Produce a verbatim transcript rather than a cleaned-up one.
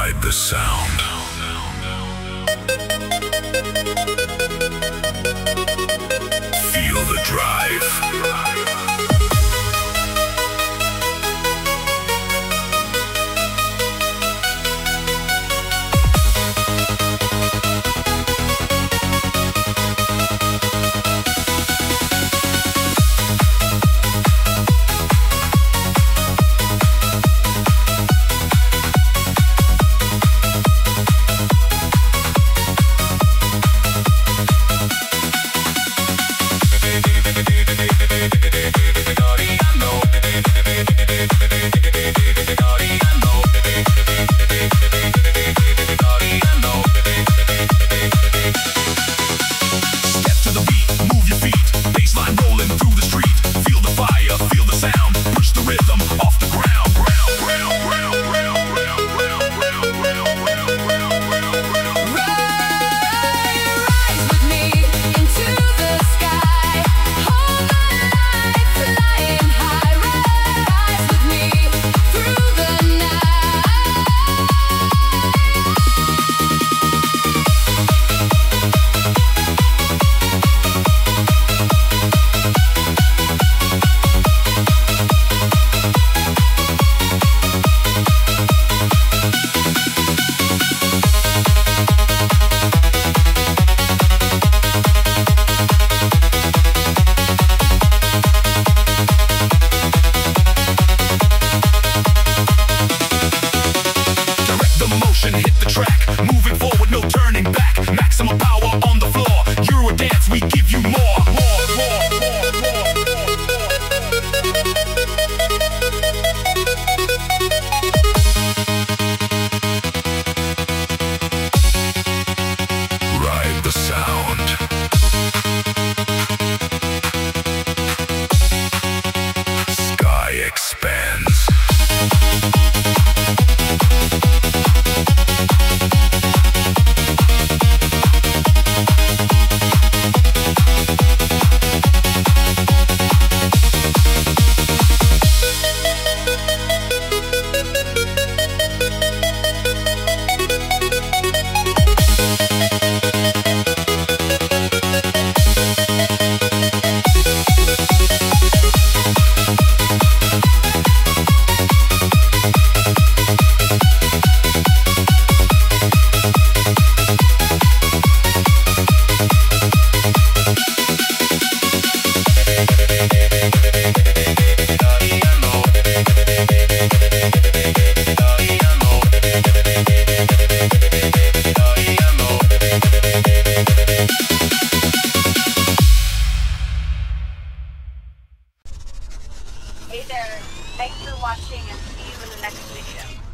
Ride the sound. Feel the drive. Hit the track, moving forward, no turning back. Maximum power on the floor. Euro dance, we give you more. More, more, more, more, more. Ride the sound. Sky expands. Hey there, thanks for watching and see you in the next video.